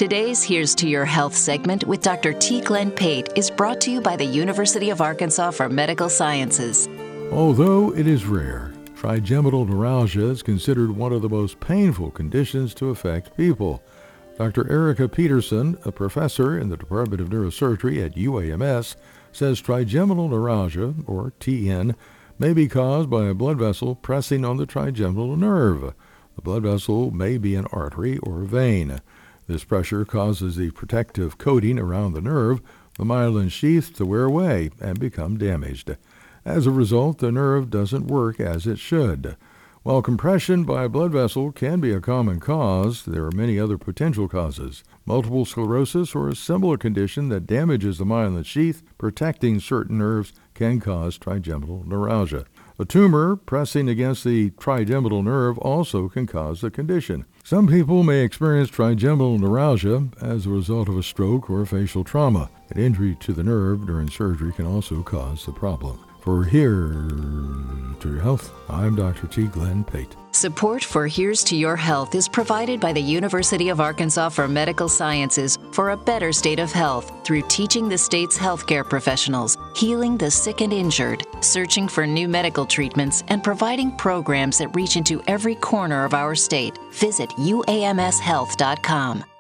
Today's Here's to Your Health segment with Dr. T. Glenn Pate is brought to you by the University of Arkansas for Medical Sciences. Although it is rare, trigeminal neuralgia is considered one of the most painful conditions to affect people. Dr. Erica Peterson, a professor in the Department of Neurosurgery at UAMS, says trigeminal neuralgia, or TN, may be caused by a blood vessel pressing on the trigeminal nerve. The blood vessel may be an artery or vein. This pressure causes the protective coating around the nerve, the myelin sheath, to wear away and become damaged. As a result, the nerve doesn't work as it should. While compression by a blood vessel can be a common cause, there are many other potential causes. Multiple sclerosis or a similar condition that damages the myelin sheath protecting certain nerves can cause trigeminal neuralgia. A tumor pressing against the trigeminal nerve also can cause the condition. Some people may experience trigeminal neuralgia as a result of a stroke or facial trauma. An injury to the nerve during surgery can also cause the problem. For Here to Your Health, I'm Dr. T. Glenn Pate. Support for Here's to Your Health is provided by the University of Arkansas for Medical Sciences for a better state of health through teaching the state's healthcare professionals, healing the sick and injured, searching for new medical treatments, and providing programs that reach into every corner of our state. Visit uamshealth.com.